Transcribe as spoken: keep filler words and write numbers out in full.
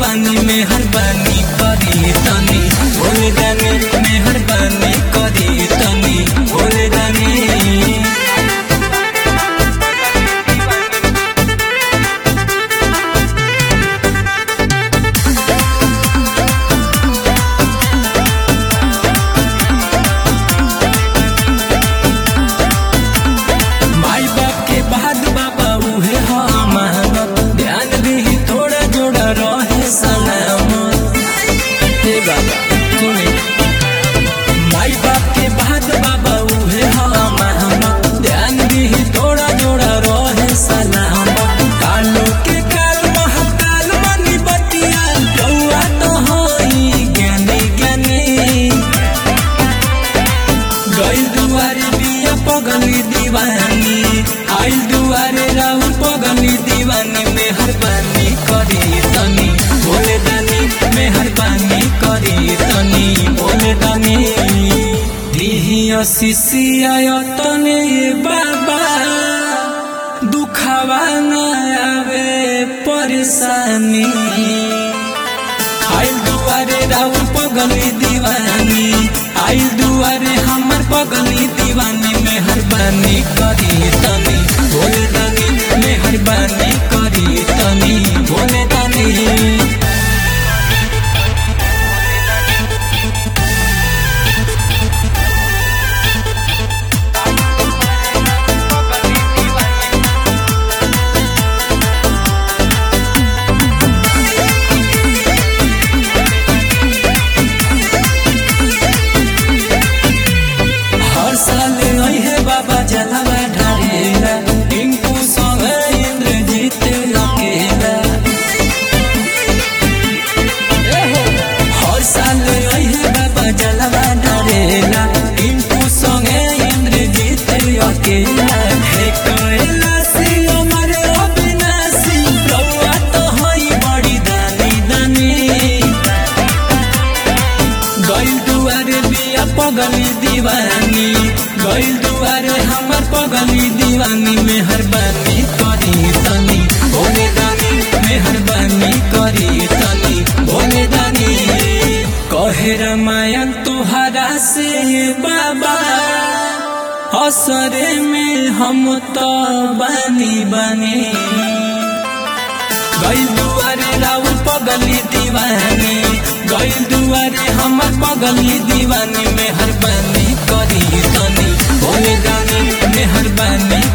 दीवानी मेहरबानी करी तनी भोले दानी मेहरबानी करी तनी भोले दानी। माई बाप के बाद बाबा उहे हम ध्यान दी थोड़ा जोड़ा रहे सलाम। कालो के काल महाकाल मनी बतिया रउआ तो होई ज्ञानी ज्ञानी। गइल दुआरे बिया पगली दीवानी आइल दुआरे राउर पगली दीवानी मेहरबानी करी तनी भोले दानी मेहरबानी करी तनी भोले दानी। दिहिया शिशिया तने बाबा दुखवा न आवे परेशानी। आइल दुआरे राउर पगली दीवानी आइल दुआरे हमर पगली दीवानी मेहरबानी करी तनी भोले दानी मेहरबानी करी तनी भोले दानी। बाबा जलवा ढारेला टिंकू संग इंद्रजीत अकेला। हर साल रहे बाबा जलवा ढारेला टिंकू संग इंद्रजीत अकेला। हे कैलाशी अमर अविनाशी रउआ तो हई बड़ी दानी दानी। गइल दुआरे बिया पगली दीवानी गइल दुआरे हमर पगली दीवानी मेहरबानी करी तनी भोले दानी मेहरबानी करी तनी भोले दानी। कहे रामायण तुहरा से बाबा असरे में हम तो बानी बानी। गइल दुआरे राउर पगली दीवानी गइल दुआरे हमर पगली दीवानी मेहरबानी करी तनी भोले दानी मेहरबानी